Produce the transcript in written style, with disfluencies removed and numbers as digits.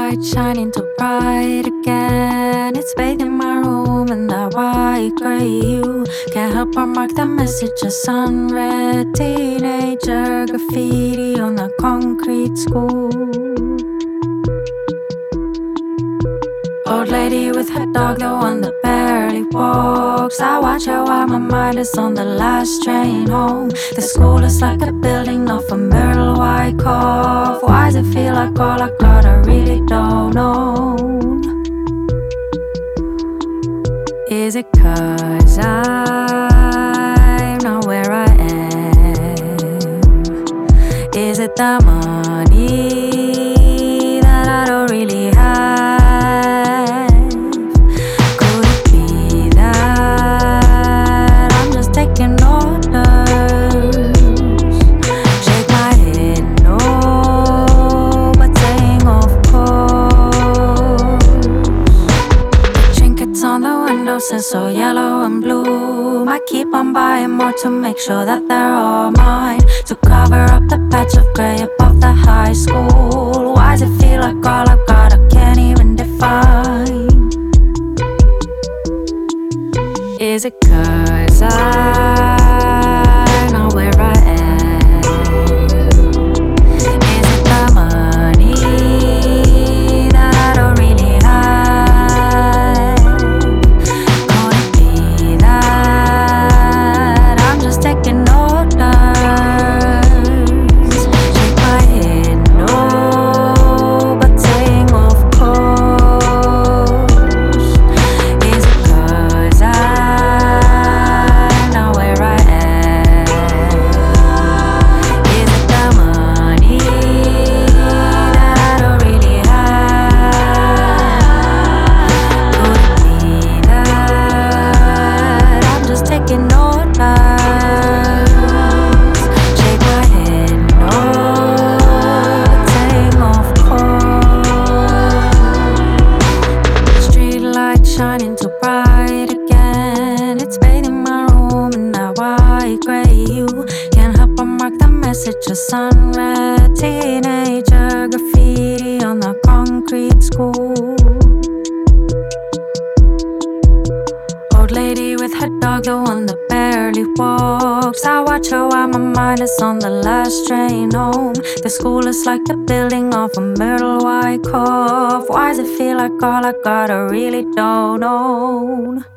light shining too bright again. It's bathing my room in that white grey hue. Can't help but mark the messages unread. Teenager graffiti on the concrete school. Old lady with her dog, the one that barely walks. I watch her while my mind is on the last train home. The school is like a building off a Myrtle White Cove. Why does it feel like all I got? I really don't know. Is it 'cause I'm not where I am? Is it the money that I don't really have? Could it be that I'm just taking orders? Shake my head, no, but saying of course. The trinkets on the windows so yellow and blue. Might keep on buying more to make sure that they're all mine, to cover up the patch of grey above the high school. Why does it feel like all I've got I can't even define? Is it 'cause I'm not where I am? Is it the money that I don't really have? Could it be that I'm just taking orders? Shake my head, no, but saying of course. Is it 'cause I'm not where I am? Is it the money that I don't really have? Could it be that I'm just taking orders? Shake my head, no, but saying of course. Street light shining too bright again. It's bathing my room in that white grey hue. Can't help but mark the messages unread. Teenager graffiti on the concrete school. Old lady with her dog, the one that barely walks. I watch her while my mind is on the last train home. The school is like a building off a Myrtle White Cove. Why does it feel like all I got I really don't own?